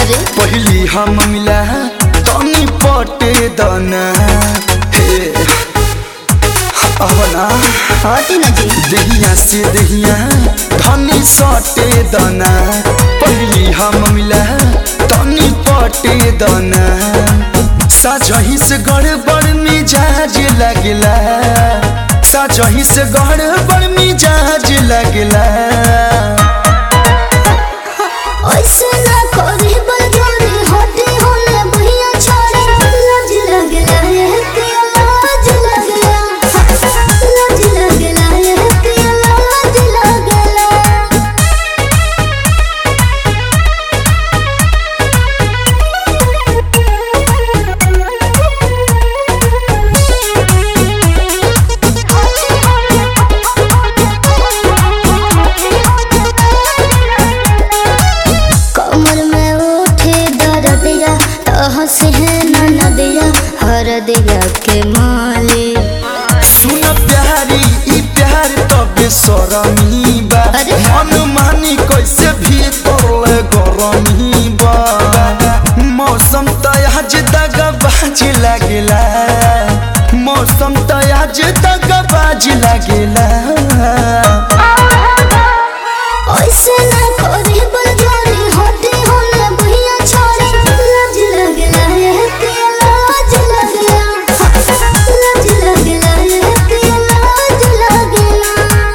अरे पहली हम मिला तनी पटे दना हे आवना हटी ना जी। दहिया से दहिया धनी सटे दना पहली हम मिला तनी पटे दना साजही से गड़बड़ मिजाज लगला साजही से गड़बड़ मिजाज लगला ऐसे ना करी बलजोरी हटी होले भैया छोड़े लाज लगला है कि लाज लगला लाज लगला है कि लाज लगला। कमर में उठे दर्दिया हंसे है नदिया हर दिया के माले। सुन प्यारी ई प्यार तबे सरमी बा अरे। मन मानी कैसे भी तोले गरमी बा मौसम तयाज दगा बाज लागेला मौसम तयाज दगा बाज लागेला ऐसे ना करी बलजोरी हटी होले भैया छोड़े लाज लगला है कि लाज लगला लाज लगला है कि लाज लगला।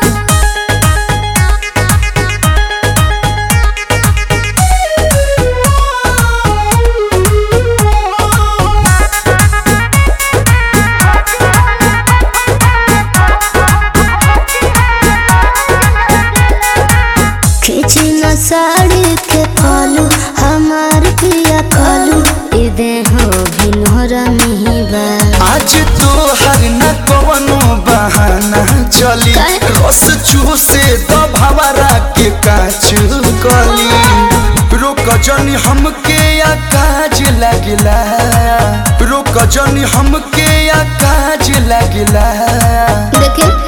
खींची न साड़ी के खालू हमार पिया खालू इदे हो भिनोरा मिहिबा। आज तो हर न कवनो बहाना चली काहे? रस चूसे तो भवरा के काच कली रोक जनी हमके या काज लगला रोक जनी हमके या काज लगला देखे